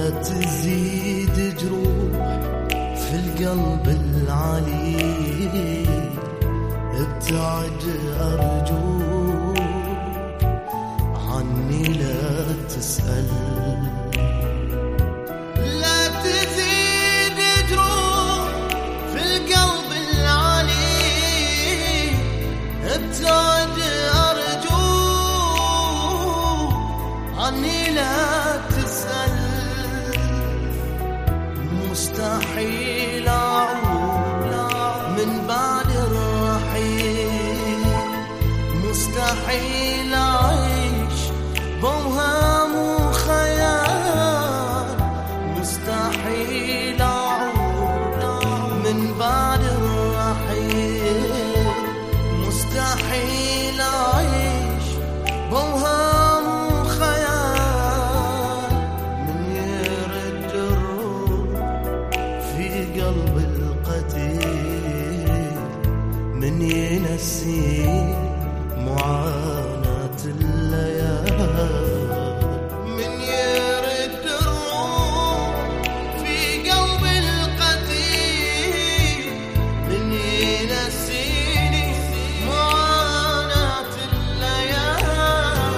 تزيد جروح في القلب العلي، ابتعد أرجوك عني لا تسأل. لا تزيد جروح في القلب العلي، ابتعد أرجوك عني لا تسأل. مستحيل أعود من بعد الرحيل، مستحيل أعيش بوهام وخيال، مستحيل أعود من بعد الرحيل، مستحيل أعيش بوهام وخيال. من يرد الروح في قلب القتيل، من ينسي معاناة الليالي. من يرد الروح في قلب القتيل، من ينسيني معاناة الليالي.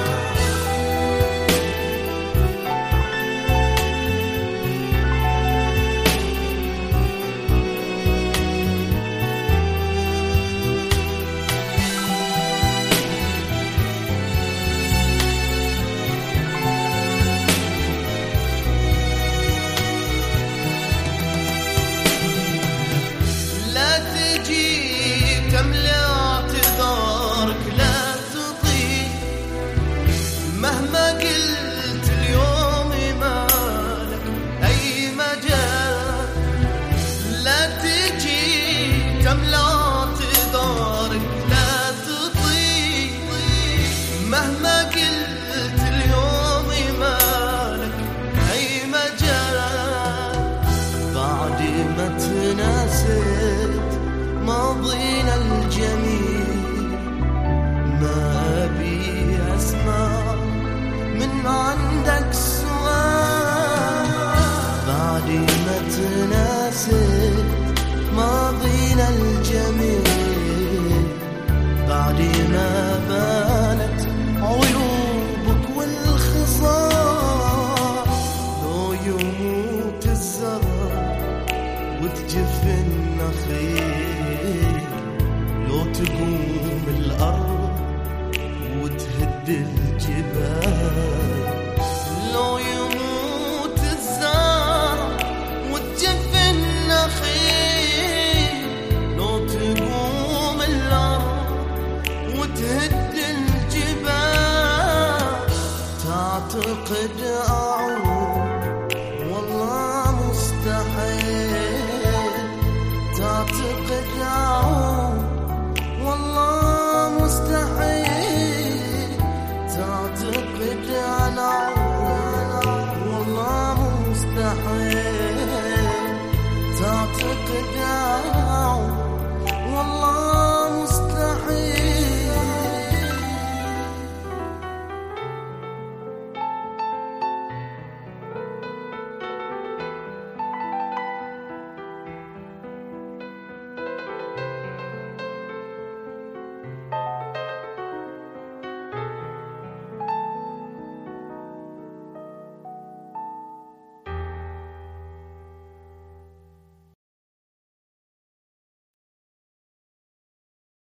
لا تجي تملى اعتذارك، لا تطيق مهما قلت اليوم مالك أي مجال. لا تجي تملى اعتذارك، لا تطيق مهما قلت اليوم مالك أي مجال. بعد ما تناسيت ماضينا الجميل، ما أبي أسمع من عندك سؤال. بعد ما تناسيت ماضينا الجميل، بعد ما بانت عيوبك والخصال. لو يموت الزرع وتجف النخيل، لو تقوم الأرض وتهد الجبال. لو يموت الزرع وتجف النخيل، لو تقوم الأرض وتهد الجبال. تعتقد